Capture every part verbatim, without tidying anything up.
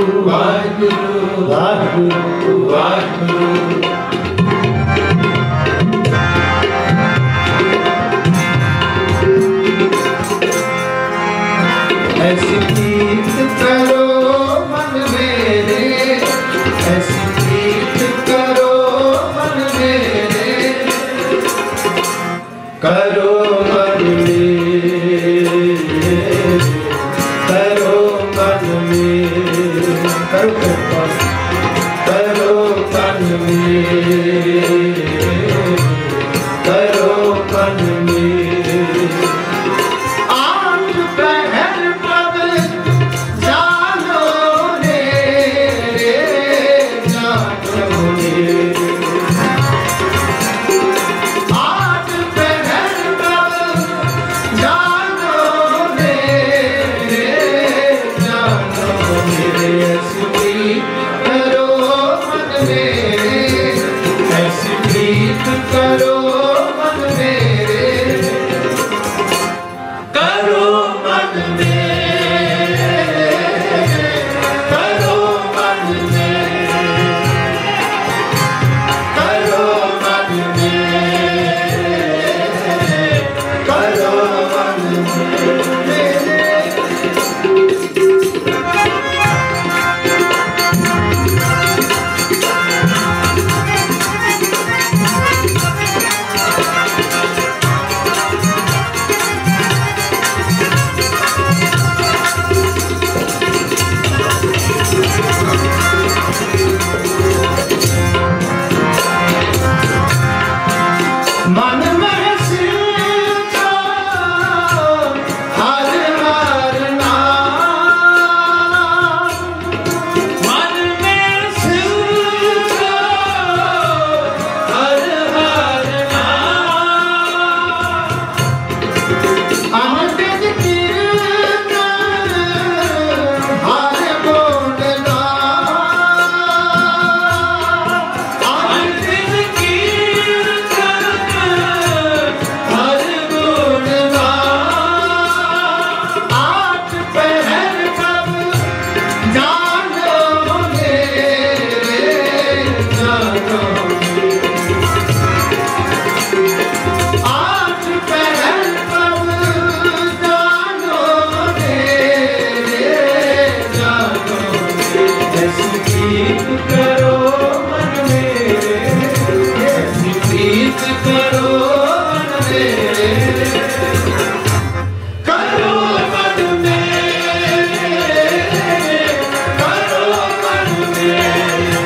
वाहिगुरु वाहिगुरु वाहिगुरु। ऐसी प्रीत करो मन मेरे, ऐसी प्रीत करो मन मेरे, करो मन मेरे, करो मन मेरे, करो कृपा, करो मन मेरे, करो मन मेरे। आठ पहर पग जानो रे, जानो रे, आठ पहर पग जानो रे, जानो रे। ऐसी प्रीत करो मन मेरे, ऐसी प्रीत करो मन मेरे, करो मन मेरे, करो मन मेरे, करो मन मेरे, करो मन मेरे। मन में सिलचो हर हर नाम, मन में सिलचो हर हर नाम। अमृत कीर्तन हर गुण गान, अमृत कीर्तन हर गुण गान। आठ पहर कब जानो रे, जानो रे, आठ पहर कब जानो रे, जानो रे। ऐसी प्रीत करो मन मेरे, ऐसी प्रीत करो मन मेरे, करो मन मेरे, करो मन मेरे,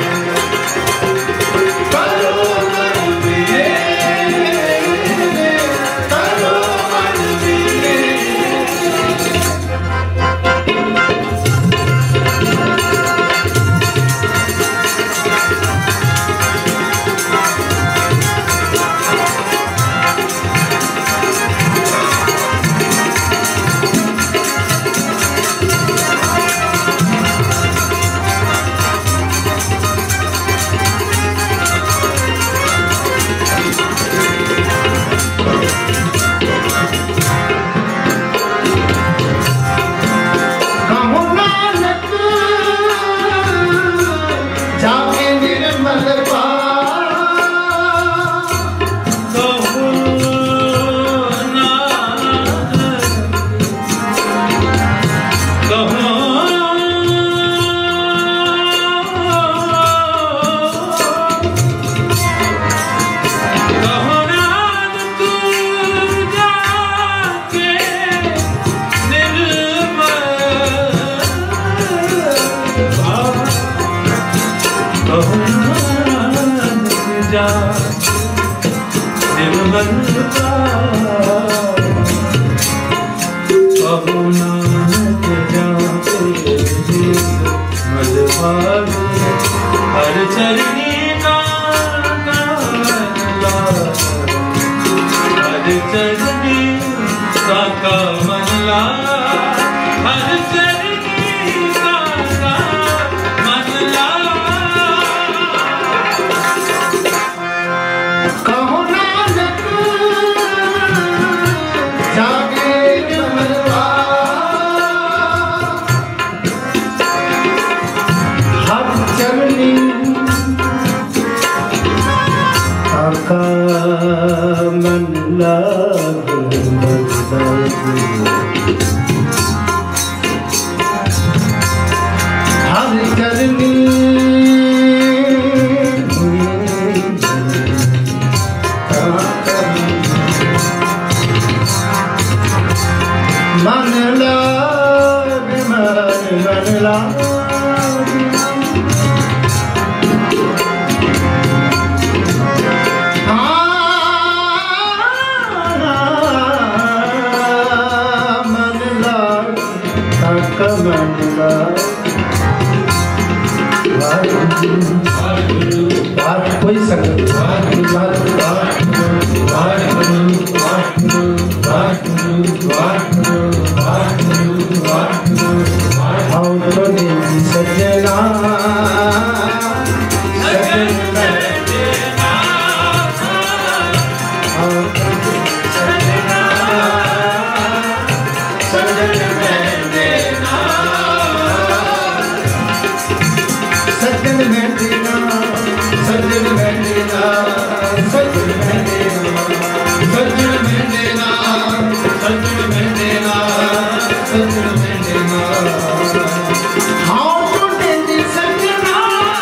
करो मन मेरे, करो मन मेरे। कहूँ नानक जाके निर्मल पास, कहूँ नानक, कहूँ कहूँ नानक जाके निर्मल पास, कहूँ नानक जा निर्मल पास, कहूँ नानक जाके निर्मल पास। हर चरनी का कमला, हर चरनी का कमला, हर चरनी का कमला। कहूँ नानक जागे निर्मल पास, कोई संगत सजना सजन में देना सजन में देना सजन में देना सजन में देना सजन में देना सजन में देना हाँ तो देनी सजना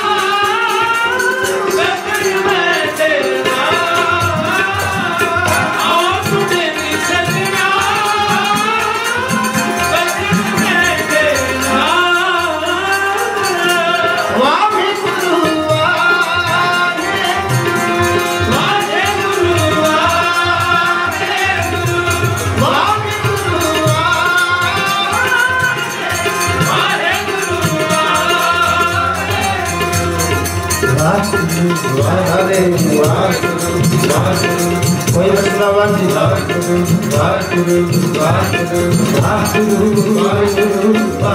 सजन में देना हाँ तो देनी सजना सजन में देना वाह कोई मसला वाजी वाकुरु वाकुरु वाकुरु वाकुरु वाकुरु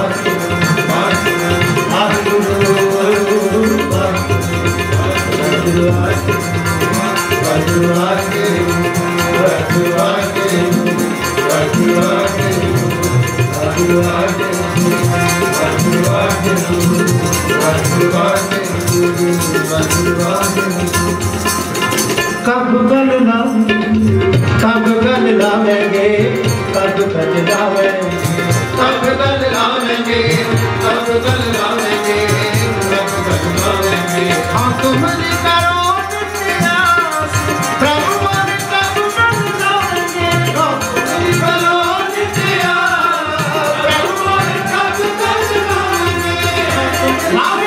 कब गल कब गल लावेंगे कब गल लावेंगे कब गल लावेंगे कब गल लावेंगे कब गल लावेंगे हाँ तुम करो प्रयास प्रभु मन कब गल लावेंगे हाँ तुम करो प्रभु मन कब गल लावेंगे लावे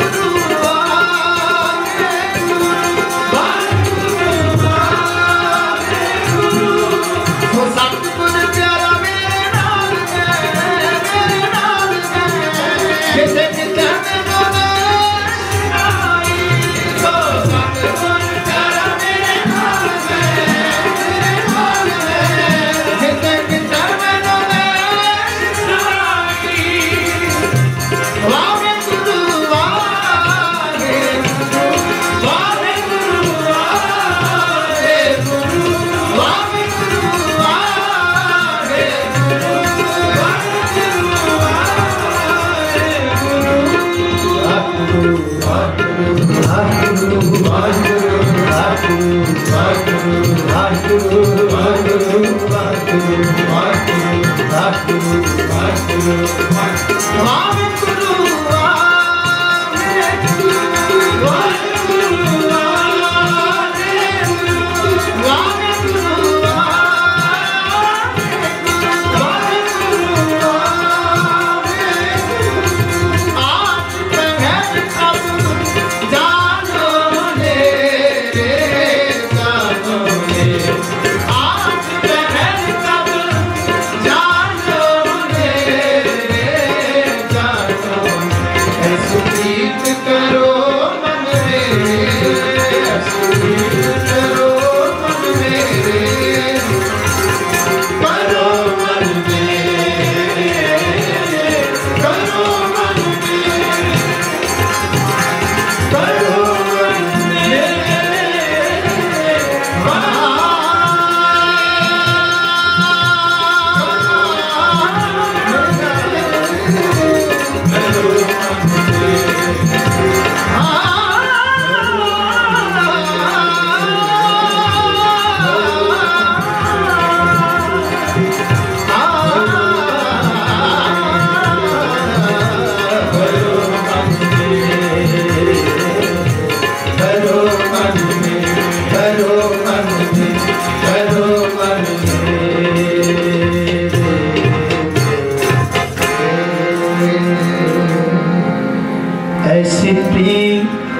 ऐसी प्रीत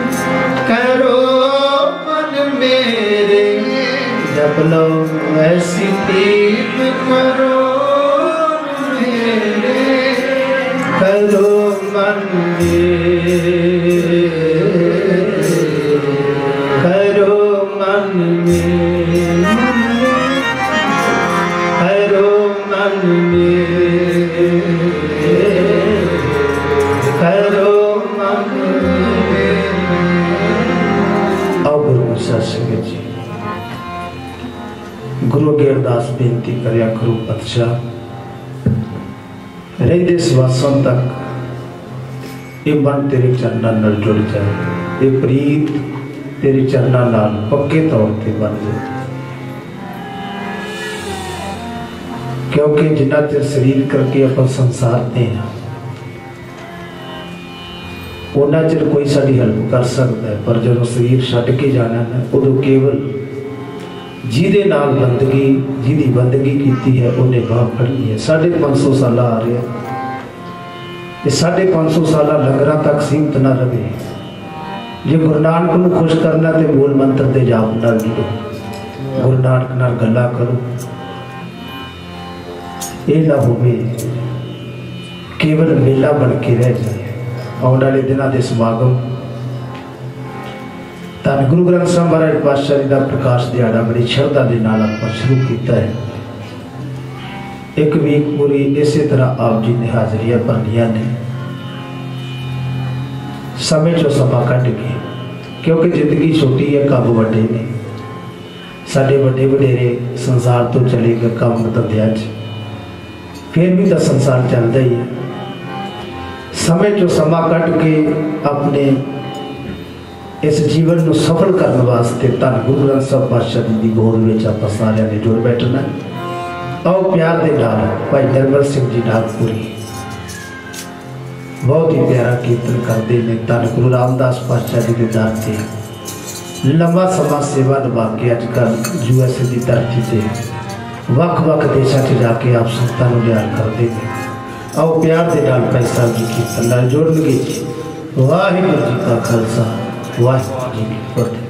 करो मन मेरे जब लो ऐसी प्रीत करो मेरे करो मन मेरे जी सत संगत जी गुरु अगे अरदास बेनती करया करो पातशाह रहिंदे सवासां तक ये मन तेरे चरणों नाल जुड़ जाए, ये प्रीत तेरे चरणों नाल पक्के तौर पर बन जाए, क्योंकि जिन्ना चिर शरीर करके अपन संसार ते हैं उन्ना चिर कोई साड़ी हेल्प कर सकता है, पर जो शरीर छड्ड के जाना है उदों केवल जिहदे नाल बंदगी जिहदी बंदगी की है उन्हें बाह फड़ी है। साढ़े पाँच सौ साल आ रहा ये साढ़े पाँच सौ साल लंगर तक सीमित ना रहे। जो गुरु नानक को खुश करना तो मूल मंत्र के जाप नाल जुड़ो, गुरु नानक नाल गल्लां करो, ये ना होवे केवल मेला बन के रह जाए। आने वाले दिनों के समागम धन गुरु ग्रंथ साहिब महाराज पातशाह जी का प्रकाश दिहाड़ा बड़ी श्रद्धा के नाल आपां शुरू किया है। एक वीक पूरी इस तरह आप जी ने हाजरियां भरनियां ने समय चो समा कट के, क्योंकि जिंदगी छोटी है काम वड्डे ने, साडे वड्डे वडेरे संसार तो चले गए काम धंधियां च, फिर भी तो संसार चलता ही है। समय चो समा कट के अपने इस जीवन को सफल करने वास्ते धन गुरु ग्रंथ साहिब पातशाह जी की गोद में आप सारे ने जुड़ बैठना। आओ प्यार के नाल भाई निर्मल सिंह जी नागपुरी बहुत ही प्यारा कीर्तन करते हैं। धन गुरु रामदास पातशाह जी के दर से लंबा समा सेवा निभा के अजकल यूएसए की धरती से वख-वख देशों से जाके आप संतां नूं लियार करते हैं। आओ प्यार के नाल भाई साहब जी कीर्तन नाल जोड़नगे। वाहिगुरू जी का खालसा वाहिगुरू जी की फतेह।